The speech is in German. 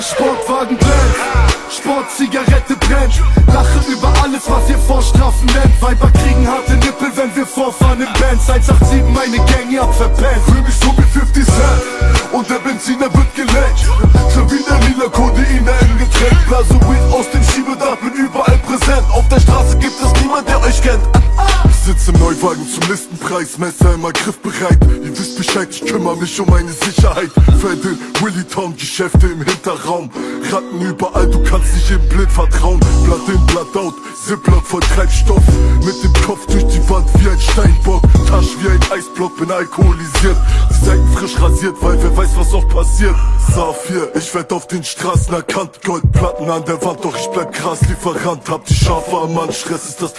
Der Sportwagen brennt, Sportzigarette brennt. Lache über alles, was ihr Vorstrafen nennt. Weiber kriegen harte Nippel, wenn wir vorfahren im Benz. 187, meine Gang, ihr habt verpennt. Fühl mich so wie 50 Cent und der Benziner wird gelenkt. Schon wieder lila Codeine im Getränk. Blase Weed aus dem Schiebedach, bin überall präsent. Auf der Straße gibt es niemand, der euch kennt. Ich sitze im Neuwagen zum Listenpreis, Messer immer griffbereit. Ihr wisst Bescheid, ich kümmere mich um meine Sicherheit. Fädel, Willy Town, Geschäfte im Hinterraum. Ratten überall, du kannst nicht im Blind vertrauen. Blatt in, Blatt out, Ziplock voll Treibstoff. Mit dem Kopf durch die Wand wie ein Steinbock. Tasch wie ein Eisblock, bin alkoholisiert. Die Seiten frisch rasiert, weil wer weiß, was auch passiert. Saphir, ich werd auf den Straßen erkannt. Goldplatten an der Wand, doch ich bleib krass Lieferant. Hab die Schafe am Mann, Stress ist das